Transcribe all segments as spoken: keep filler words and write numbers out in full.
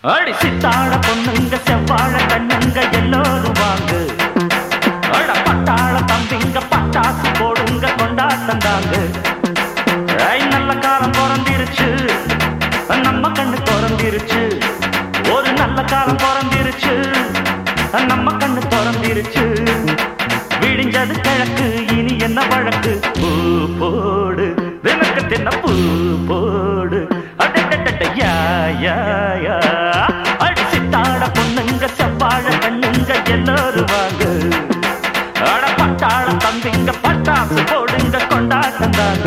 அடி சித்தாட பொண்ணுங்க செவ்வாழ கண்ணுங்க எல்லோரும் வாங்கு. அட பட்டாள தம்பிங்க பட்டாசு போடுங்க கொண்டாட்டம் தாங்க. நல்ல காலம் பிறந்திருச்சு, நம்ம கண்ணு திறந்திருச்சு. ஒரு நல்ல காலம் பிறந்திருச்சு, நம்ம கண்ணு திறந்திருச்சு. விடிஞ்சது கிழக்கு, இனி என்ன வழக்கு? பூ போடு எனக்கு தின்ன பூ போடு. அடிச்சித்தாட பொண்ணுங்க செவ்வாழ கண்ணுங்க எல்லோரும் வாங்க. அட பட்டாள தம்பிங்க பட்டாசு போடுங்க கொண்டாட்டம் தாங்க.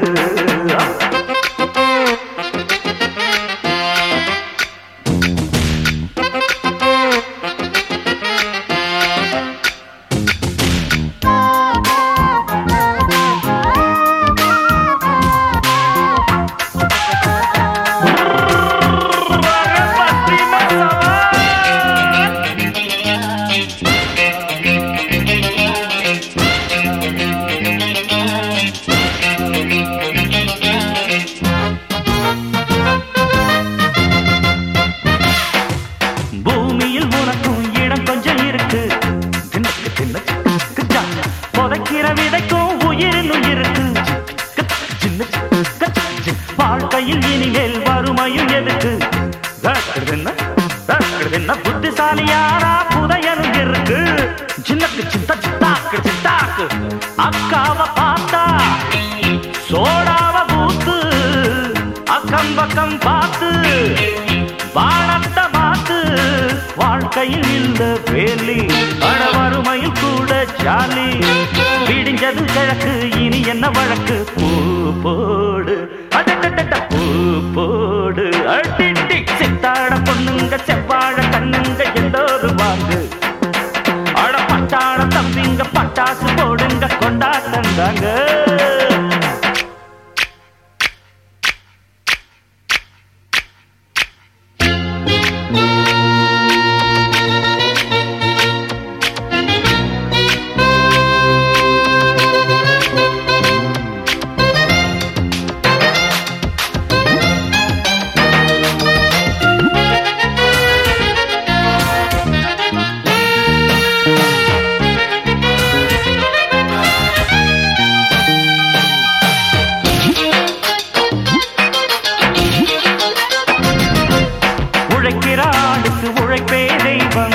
புதைக்கிற விதைக்கும் உயிரினும் இருக்கு. வாழ்க்கையில் இனிமேல் வறுமையும் எதுக்கு? புத்திசாலி யாரா புதையனும் இருக்கு. சின்னக்கு சித்த சித்தாக்கு சித்தாக்கு அக்காவை பார்த்தா சோடாவ பூத்து அக்கம் பக்கம் பார்த்து வானத்தை மாத்து. வாழ்க்கையில் இல்ல வேலி, அட வறுமையில் கூட ஜாலி. விடிஞ்சது கிழக்கு, இனி என்ன வழக்கு? பூ போடு அடட்ட பூ போடு. அடிட்டி சித்தாட பொண்ணுங்க செவ்வாழ கண்ணுங்க எல்லோரும் வாங்கு. அட பட்டாள தம்பிங்க பட்டாசு போடுங்க கொண்டாட்டம் தாங்க. உழைக்கிறாளுக்கு உழைப்பே தெய்வம்,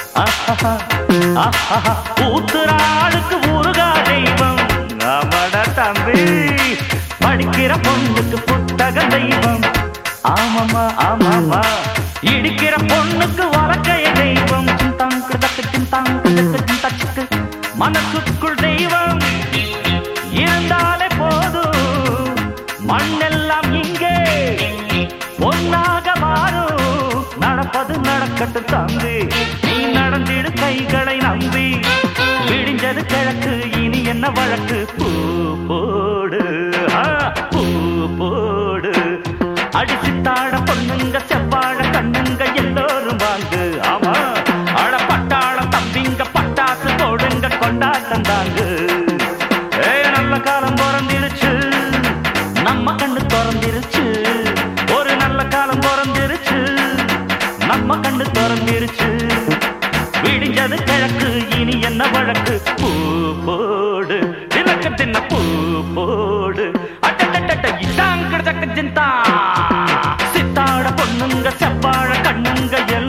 ஊத்துறாளுக்கு ஊருகா தெய்வம். ஆமாடா தம்பி, படிக்கிற பொண்ணுக்கு புத்தக தெய்வம். ஆமாமா ஆமாமா, இடிக்கிற பொண்ணுக்கு வழக்கைய தெய்வம். சிந்தாங்கு தக்கு சிந்தாங்கு தச்சுக்கு மனசுக்குள் தெய்வம் இருந்தாலே போதும். மண்ணெல்லாம் இங்கே பொன்னாக மாறும். நடப்பது நடக்கட்டும் தம்பி, நீ நடந்திடு கைகளை நம்பி. விடிஞ்சது கிழக்கு, இனி என்ன வழக்கு? பூ போடு பூ போடு. அடிச்சித்தாட பொண்ணுங்க செவ்வாழ கண்ணுங்க எல்லோரும் வாங்கு. ஆமா, அட பட்டாள தம்பிங்க பட்டாசு போடுங்க கொண்டாட்டம் தாங்க. ஏ நல்ல காலம் பிறந்திருச்சு, நம்ம கண்ணு திறந்திருச்சு. ஒரு நல்ல காலம் பிறந்திருச்சு, நம்ம கண்ணு திறந்திருச்சு. விடிஞ்சது கிழக்கு, இனி என்ன வழக்கு? பூ போடு தினக்கு தின்ன பூ போடு. அட்டட்ட இதாங்க சித்தாட பொண்ணுங்க செவ்வாழ கண்ணுங்க